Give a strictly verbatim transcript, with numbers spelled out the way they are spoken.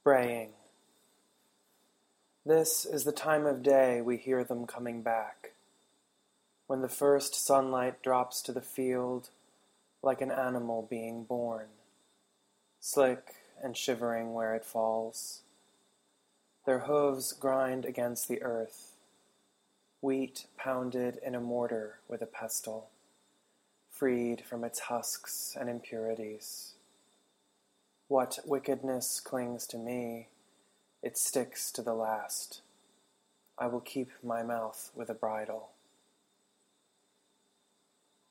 Braying. This is the time of day we hear them coming back, when the first sunlight drops to the field like an animal being born, slick and shivering where it falls. Their hooves grind against the earth, wheat pounded in a mortar with a pestle, freed from its husks and impurities. What wickedness clings to me, it sticks to the last. I will keep my mouth with a bridle.